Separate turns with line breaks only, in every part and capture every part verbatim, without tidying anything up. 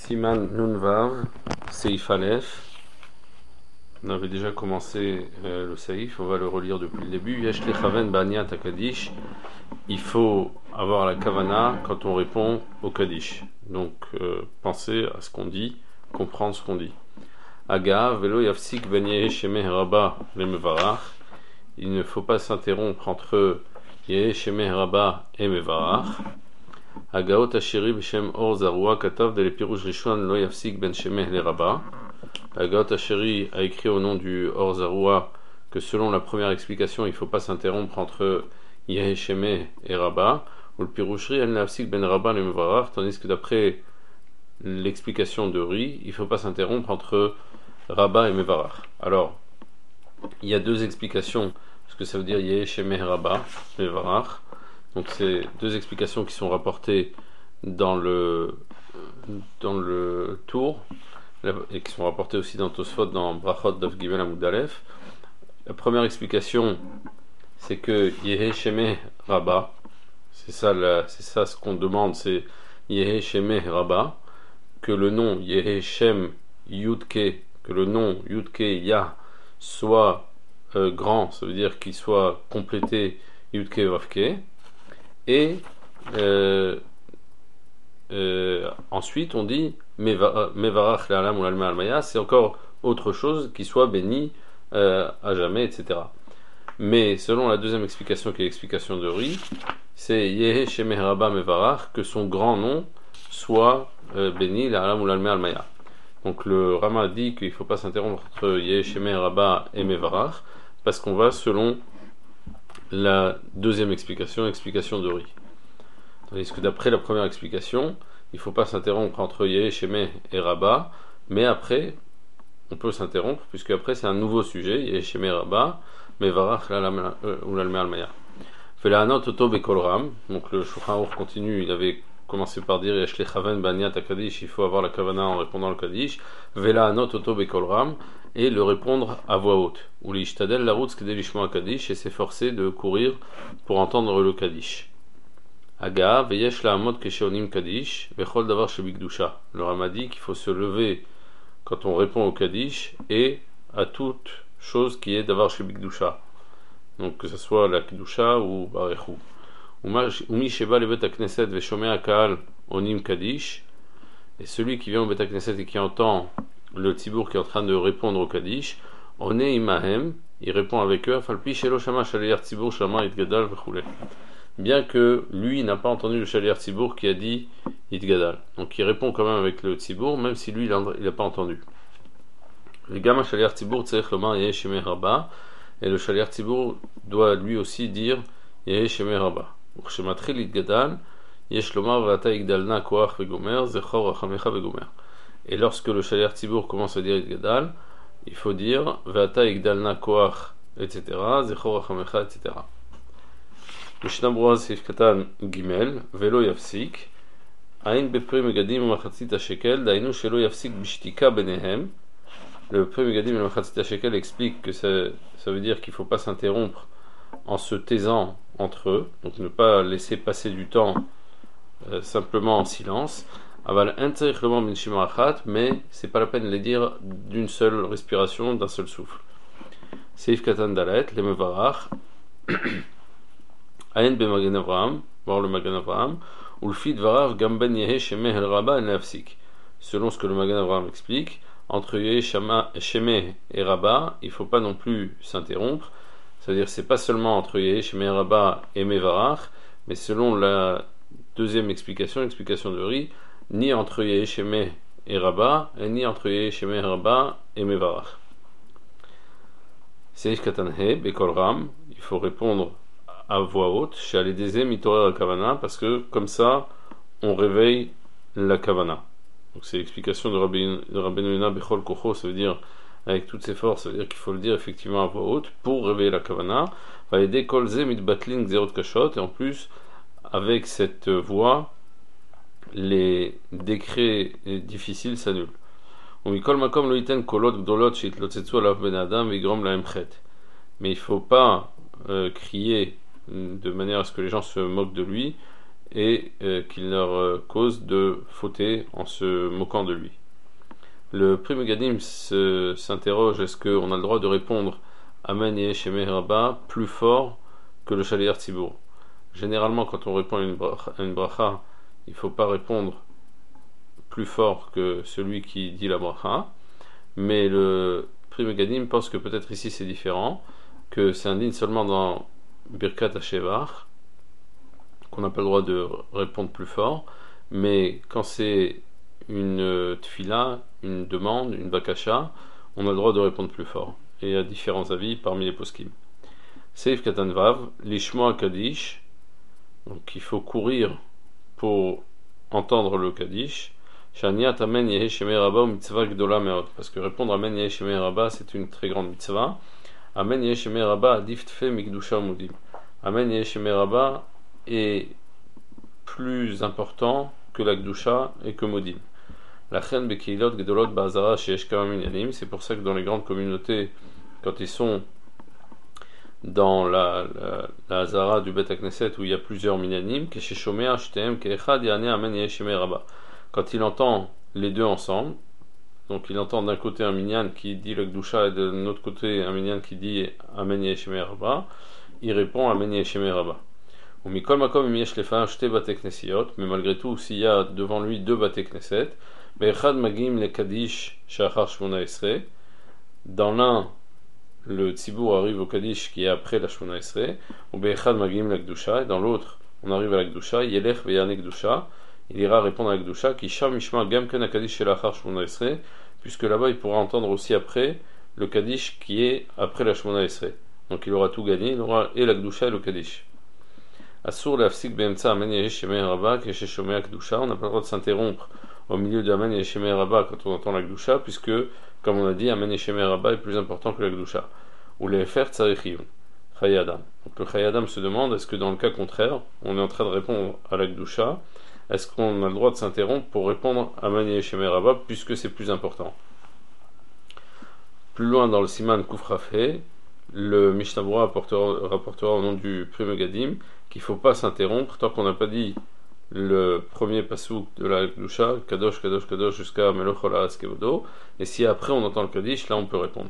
Siman Nunvav, Seif Aleph. On avait déjà commencé euh, le Seif, on va le relire depuis le début. Yesh lechaven ba'niyat hakadish. Il faut avoir la kavana quand on répond au Kaddish. Donc, euh, penser à ce qu'on dit, comprendre ce qu'on dit. Aga, velo yafsik ben yehe shemeh rabba le mevarach. Il ne faut pas s'interrompre entre yehe shemeh rabba et mevarach. Agaot Asheri b'shem Or Zarua katav de l'Epirouj Rishon lo yafsik ben shemeh le rabba. Agaot Asheri a écrit au nom du Or Zarua que selon la première explication, il ne faut pas s'interrompre entre Yehe Shemeh et Rabba, ou le Pirouchri el nafsik ben Rabba le mevarach, tandis que d'après l'explication de Ri, il ne faut pas s'interrompre entre Rabba et mevarach. Alors, il y a deux explications, parce que ça veut dire Yehe Shemeh Rabba mevarach. Donc c'est deux explications qui sont rapportées dans le dans le tour et qui sont rapportées aussi dans Tosfot dans Brachot Daf Gimel Amud Aleph. La première explication, c'est que Yehe Shemeh Rabba, c'est ça la, c'est ça ce qu'on demande, c'est Yehe Shemeh Rabba, que le nom Yehe Shem Yudke, que le nom Yudke Ya soit euh, grand, ça veut dire qu'il soit complété Yudke Vavke. Et euh, euh, ensuite on dit Mevarach le'alam ou l'alma almaya, c'est encore autre chose qui soit béni euh, à jamais, et cetera. Mais selon la deuxième explication, qui est l'explication de Ri, c'est Yehe Shemeh Rabba Mevarach, que son grand nom soit euh, béni le'alam ou l'alma almaya. Donc le Rama dit qu'il ne faut pas s'interrompre entre Yehe Shemeh Rabba et Mevarach, parce qu'on va selon la deuxième explication, explication de Ri. Tandis que d'après la première explication, il ne faut pas s'interrompre entre Yehe Shemeh et Rabba, mais après, on peut s'interrompre, puisque après c'est un nouveau sujet, Yehe Shemeh Rabba, Mevarach ou l'Almeh Almaya. Vela'anot oto bekol ram, donc le Shulchan Aruch continue, il avait commencé par dire Yesh lechaven ba'niyat hakadish, il faut avoir la kavana en répondant au Kaddish, Vela'anot oto bekol ram, et le répondre à voix haute. Ou l'ishtadel larutz kedei lishmoa Kaddish, et s'efforcer de courir pour entendre le Kaddish. Aga veyesh la'amod kesheonim Kaddish vechol davar shebikdusha. Le Rama dit qu'il faut se lever quand on répond au Kaddish et à toute chose qui est davar shebikdusha. Donc que ce soit la kedusha ou barechu. Umi sheba lebet hakneset veshomea kaal onim Kaddish. Et celui qui vient au bet hakneset et qui entend le tzibour qui est en train de répondre au Kaddish, on est imahem, il répond avec eux, falpi shelo shama shaliyar tzibour shama itgadal vechule. Bien que lui n'a pas entendu le shaliar tzibour qui a dit itgadal. Donc il répond quand même avec le tzibour, même si lui il n'a pas entendu. Le gama shaliar tzibour tzarich lomar yehe shemeh rabba, et le shaliar tzibour doit lui aussi dire yehe shemeh rabba. U'chematril itgadal yesh lomar v'ata igdalna koach vegomer zechor rachamecha vegomer. Et lorsque le shaliar tzibour commence à dire itgadal, il faut dire v'ata igdalna koach, et cetera, zechor rachamecha, et cetera. Mishnah Berurah Seif Katan Gimel Velo Yafsik Ain Bepri Megadim Machatzit Shekel Dainu Shelo Yafsik Bishtika Benehem. Le Bepri Megadim Machatzit Shekel explique que ça, ça veut dire qu'il ne faut pas s'interrompre en se taisant entre eux, donc ne pas laisser passer du temps euh, simplement en silence. Aval Entzerich Lomar Min Shima Achat, mais c'est pas la peine de les dire d'une seule respiration, d'un seul souffle. Seif Katan Dalet Le Mevarach Ayen be Magen Avraham, voir le Magen Avraham, ou le fit Varav Gamben Yehe Shemeh El Rabba El Nafsik. Selon ce que le Magen Avraham explique, entre Yehe Shemeh et Rabba, il ne faut pas non plus s'interrompre. C'est-à-dire, c'est pas seulement entre Yehe Shemeh Rabba et Mevarach, mais selon la deuxième explication, l'explication de Ri, ni entre Yehe Shemeh et Rabba, et ni entre Yehe Shemeh Rabba et Mevarach. Seif Katanhe, Bekol Ram, il faut répondre à voix haute, chez Aledeze Mitorer al Kavana, parce que comme ça, on réveille la Kavana. Donc c'est l'explication de Rabbeinu Yonah Bechol Kocho, ça veut dire avec toutes ses forces, ça veut dire qu'il faut le dire effectivement à voix haute pour réveiller la Kavana. Va aider Kolze Mitbatling Zerot Kashot, et en plus, avec cette voix, les décrets difficiles s'annulent. Umikol Makom lo iten kolot gdolot shitlotzetsu alav ben adam vigrom lahem chet. Mais il ne faut pas euh, crier de manière à ce que les gens se moquent de lui et euh, qu'il leur euh, cause de fauter en se moquant de lui. Le Pri Megadim se, s'interroge, est-ce qu'on a le droit de répondre Amen Yesh Emeh Rabba plus fort que le Shaliach Tzibour? Généralement, quand on répond à une bracha, à une bracha, il ne faut pas répondre plus fort que celui qui dit la bracha, mais le Pri Megadim pense que peut-être ici c'est différent, que c'est indigne seulement dans Birkat HaShevach, qu'on n'a pas le droit de répondre plus fort, mais quand c'est une tfila, une demande, une bakasha, on a le droit de répondre plus fort. Et il y a différents avis parmi les poskim. Seif Katan Vav, Lishmoa Kaddish, donc il faut courir pour entendre le Kaddish. Shaniat Amen Yehe Shemei Rabba mitzvah gdola meot, parce que répondre Amen Yehe Shemei Rabba c'est une très grande mitzvah. Amen Yehe Shemei Rabba adif tfe mikdusha mudim. Amen Yehe Shemei Rabba est plus important que la Gdusha et que Modim. La chen bekeilot gedolot ba'azara sheyesh kama minyanim, c'est pour ça que dans les grandes communautés, quand ils sont dans la, la, la Hazara du Bet HaKnesset où il y a plusieurs minyanim, keshe shomea shtem keechad yane amen yehe shemei rabba. Quand il entend les deux ensemble, donc il entend d'un côté un minyan qui dit le Gdusha et de l'autre côté un minyan qui dit amen yehe shemei rabba, il répond amen yehe shemei rabba. Mais malgré tout, s'il y a devant lui deux Batek Knesset, dans l'un, le Tzibour arrive au Kaddish qui est après la Shmona Esrei, et dans l'autre, on arrive à la Gdusha, il ira répondre à la Gdusha, puisque là-bas il pourra entendre aussi après le Kaddish qui est après la Shmona Esrei. Donc il aura tout gagné, il aura et la Gdusha et le Kaddish. Assour l'afsik be'emtsa amen yehe shemei rabba keshe shomea kedusha, on n'a pas le droit de s'interrompre au milieu de amen yehe shemei rabba quand on entend la kedusha, puisque comme on a dit amen yehe shemei rabba est plus important que la kedusha. Ou les faire tzarichim chayadam. Donc le chayadam se demande, est-ce que dans le cas contraire on est en train de répondre à la kedusha, est-ce qu'on a le droit de s'interrompre pour répondre amen yehe shemei rabba puisque c'est plus important? Plus loin dans le siman kufrafhe, le Mishnah Berurah rapportera, rapportera au nom du Pri Megadim qu'il ne faut pas s'interrompre tant qu'on n'a pas dit le premier pasouk de la Gdusha, Kadosh, Kadosh, Kadosh, jusqu'à Meloch Haaretz Kevodo, et si après on entend le Kaddish, là on peut répondre.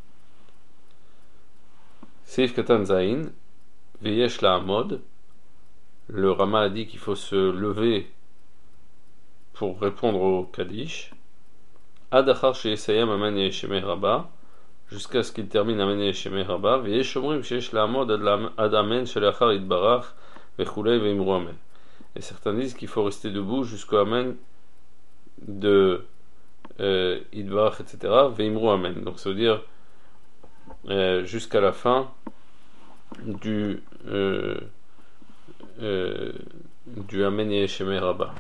Seif Katan Zain, Veyesh la Amod, le Rama a dit qu'il faut se lever pour répondre au Kaddish, Ad Achar Sheyesayam Amen Yehe Shemei Rabba, jusqu'à ce qu'il termine Amen Yehe Shemei Rabba, Veyesh Omrim Sheyesh la Amod Ad Amen Shelachar Yitbarach Vechulei Veimru Amen. Et certains disent qu'il faut rester debout jusqu'au Amen de euh, Yitbarach, et cetera. Veimru Amen. Donc ça veut dire euh, jusqu'à la fin du euh, euh, du Amen Yehe Shemei Rabba.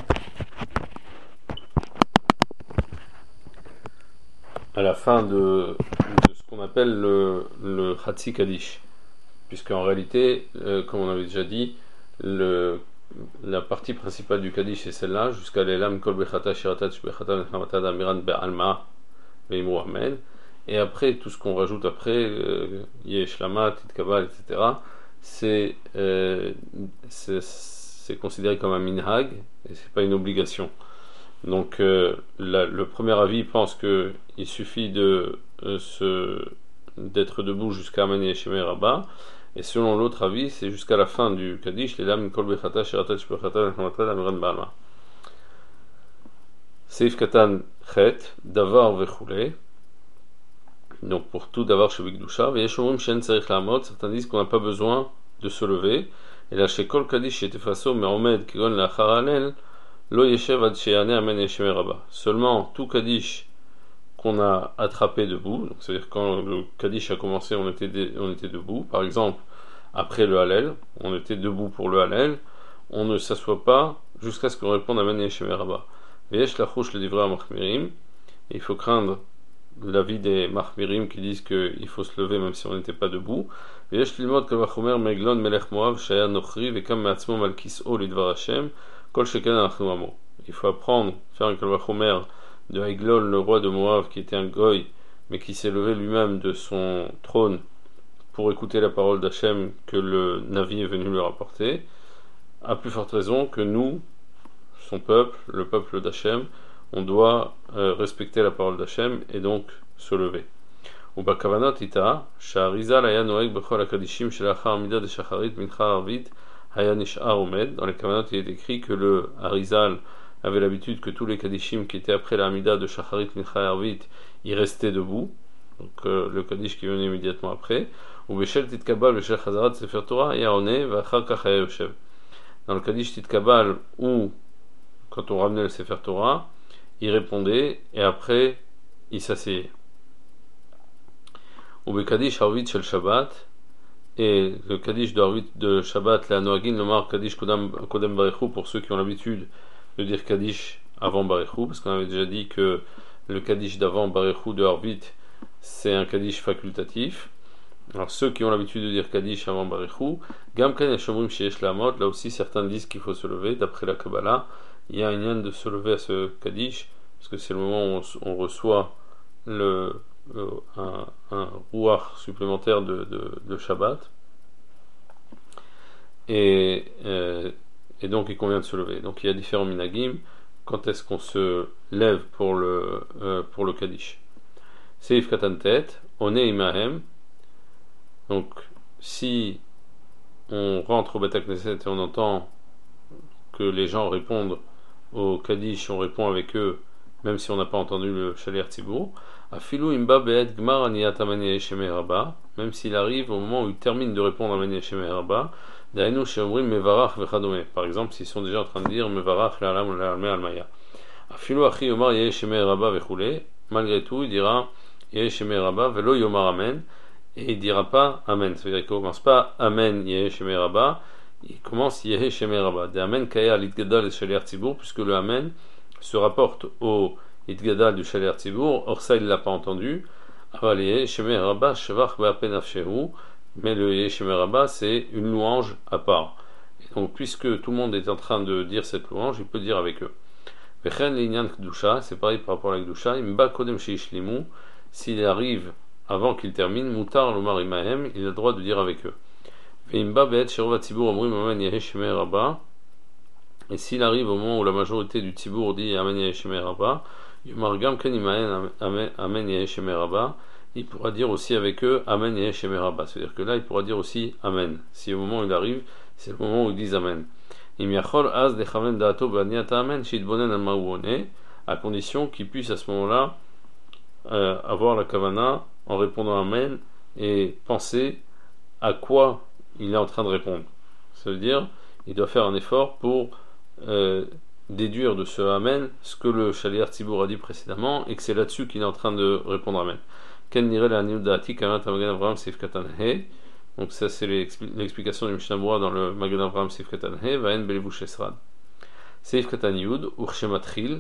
À la fin de, de ce qu'on appelle le, le Chatzi Kaddish, puisqu'en réalité, euh, comme on avait déjà dit, le, la partie principale du Kaddish est celle-là, jusqu'à l'Elam Kol Bechata Shiratat Shbechata Nechamata Damiran Be'alma Veimru Amen, et après tout ce qu'on rajoute après, Yesh Lama, Titkabal, et cetera, c'est, euh, c'est, c'est considéré comme un minhag, et c'est pas une obligation. Donc euh, la, le premier avis pense qu'il suffit de euh, se, d'être debout jusqu'à Amen Yehe Shemei Rabba, et selon l'autre avis c'est jusqu'à la fin du Kaddish, les lames Kol Bechata Shiratat Shbechata Nechamata Damiran Be'alma. Seif Katan Chet Davar Vechulei, donc pour tout Davar Shebikdusha, Veyesh Omrim She'en Tzarich La'amod, certains disent qu'on n'a pas besoin de se lever, et là chez Kol Kaddish Shetefaso Me'omed Kegon La'achar Halel Lo Yeshev Ad Sheyane Amen Yehe Shemei Rabba. Seulement tout Kaddish qu'on a attrapé debout, donc c'est-à-dire quand le Kaddish a commencé, on était, de, on était debout. Par exemple, après le Hallel, on était debout pour le Hallel, on ne s'assoit pas jusqu'à ce qu'on réponde Amen Yehe Shemei Rabba. Veyesh Lachush le Divrei HaMachmirim, il faut craindre l'avis des Machmirim qui disent qu'il faut se lever même si on n'était pas debout. Veyesh Lilmod Kal Vachomer Meglon Melech Moav Shaya Nochri Vekam Me'atzmo Malkis'o Lidvar Hashem. Il faut apprendre, faire un kalvachomer de Eglon, le roi de Moab, qui était un goy, mais qui s'est levé lui-même de son trône pour écouter la parole d'Hachem que le Navi est venu lui rapporter. à plus forte raison que nous, son peuple, le peuple d'Hachem, on doit euh, respecter la parole d'Hachem et donc se lever. ובכוונות איתה, שהאריזל היה נוהג בכל הקדישים שלאחר מידה דשחרית מנחה ערבית היה נשאר עומד. Dans les kavanot, il est écrit que le Arizal avait l'habitude que tous les kadishim qui étaient après la mida de shacharit mincha arvit, ils restaient debout. Donc euh, le kadish qui venait immédiatement après. Ou beshel titkabal beshel chazarat sefer Torah היה עונה ואחר כך היה יושב. Dans le kadish titkabal, où quand on ramenait le sefer Torah, il répondait et après il s'asseyait. Ou Kadish Harvit Shel Shabbat, et le Kadish de Harvit de Shabbat, la Noagin, le Mar Kadish Kodem Barechu, pour ceux qui ont l'habitude de dire Kadish avant Barechu, parce qu'on avait déjà dit que le Kadish d'avant Barechu de Harvit, c'est un Kadish facultatif. Alors ceux qui ont l'habitude de dire Kadish avant Barechu, Gam Kan Yashomrim Sheyesh Lamot, là aussi certains disent qu'il faut se lever, d'après la Kabbalah, il y a un lien de se lever à ce Kadish, parce que c'est le moment où on, on reçoit le un, un rouach supplémentaire de, de, de Shabbat et, euh, et donc il convient de se lever. Donc il y a différents minagim. Quand est-ce qu'on se lève pour le euh, pour le Kaddish? Seif Katantet, on est imahem. Donc si on rentre au Beth Knesset et on entend que les gens répondent au Kaddish, on répond avec eux même si on n'a pas entendu le Shaler Tzibour. Afilou imba be'et gmar aniyat amani yeshemei rabba, même s'il arrive au moment où il termine de répondre amani yeshemei rabba, dainu sheomrim mevarach vechadome. Par exemple, s'ils sont déjà en train de dire mevarach la'alam la'almei almaya. Afilou achi yomar yeshemei rabba vechule, malgré tout, il dira yeshemei rabba velo yomar amen, et il dira pas amen. Ça veut dire qu'il commence pas amen yeshemei rabba, il commence yeshemei rabba. De amen kaya litgadal shaler tzibour, puisque le amen se rapporte au Itgadal du Shaler Tzibour. Or ça il l'a pas entendu. Mais le Yeshemer Rabba c'est une louange à part. Et donc puisque tout le monde est en train de dire cette louange, il peut dire avec eux. C'est pareil par rapport à la Kedusha. S'il arrive avant qu'il termine, Mutar Lomar Imahem, il a le droit de dire avec eux. Et s'il arrive au moment où la majorité du Tzibour dit Amen Yeshemei Rabba, Yomar Gam Ken Imahen Amen Yeshemei Rabba, il pourra dire aussi avec eux Amen Yeshemei Rabba. C'est-à-dire que là, il pourra dire aussi Amen. Si au moment où il arrive, c'est le moment où ils disent Amen. Im Yachol Az Dechaven Da'ato B'Aniata Amen Shidbonen Al Ma'uone, à condition qu'il puisse à ce moment-là euh, avoir la Kavana en répondant Amen et penser à quoi il est en train de répondre. Ça veut dire, il doit faire un effort pour Euh, déduire de ce Amen ce que le Shaliach Tzibour a dit précédemment et que c'est là-dessus qu'il est en train de répondre Amen. Ken nire la niudati kamat Magen Avraham Seif Katan He. Donc ça c'est l'explication du Mishnah Berurah dans le Magen Avraham Seif Katan He. Vaen belevush esrad. Seif Katan Yud urshematril.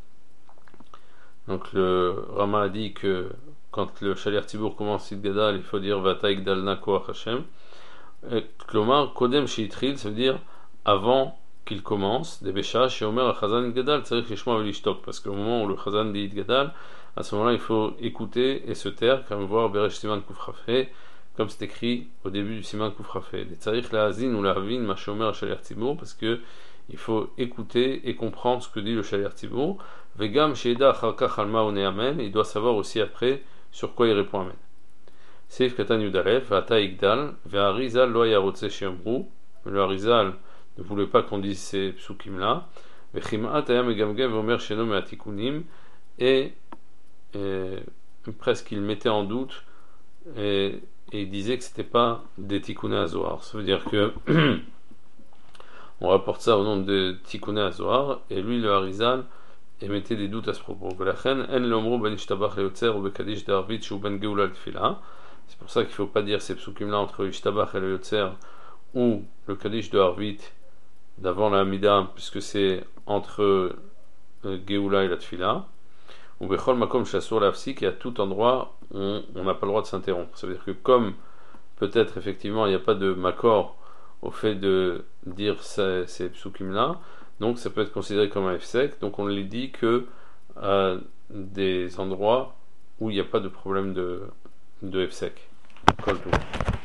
Donc le Rama a dit que quand le Shaliach Tzibour commence Yidgadal, il faut dire Vata Yigdalna Koach Hashem. Klomar Kodem Sheitril, ça veut dire avant qu'il commence, des Bécha, chez Omer al Chazan Yidgadal, c'est-à-dire que Shema Velishtok, parce qu'au moment où le Chazan dit Yidgadal, à ce moment-là, il faut écouter et se taire, comme voir Beresh Siman Kufrafé, comme c'est écrit au début du Siman Kufrafé. Les Tzarich la Hazin ou la Havin, ma chez Omer al Shaler Tzibour, parce que il faut écouter et comprendre ce que dit le Shaler Tzibour. Vegam Sheida Acharkach Alma One Amen, il doit savoir aussi après sur quoi il répond Amen. Seif Katan Yudalef, Vata Yigdal, Ve'arizal Lo Yarotze Shemru, le Arizal ne voulait pas qu'on dise ces psukim là, et, et presque il mettait en doute et, et il disait que c'était pas des tikkuné azohar. Ça veut dire que on rapporte ça au nom de tikkuné azohar et lui le Harizal émettait des doutes à ce propos. C'est pour ça qu'il ne faut pas dire ces psukim là entre Ishtabach et le Yotzer ou le Kaddish de Harvit d'avant la Hamida, puisque c'est entre euh, Geoula et la Tfila, ou Bechol Makom Shassur Lafsik, et à tout endroit on n'a pas le droit de s'interrompre. Ça veut dire que comme peut-être effectivement il n'y a pas de makor au fait de dire ces, ces psukim là, donc ça peut être considéré comme un F-sec, donc on les dit que à des endroits où il n'y a pas de problème de, de F-sec. Kol tout.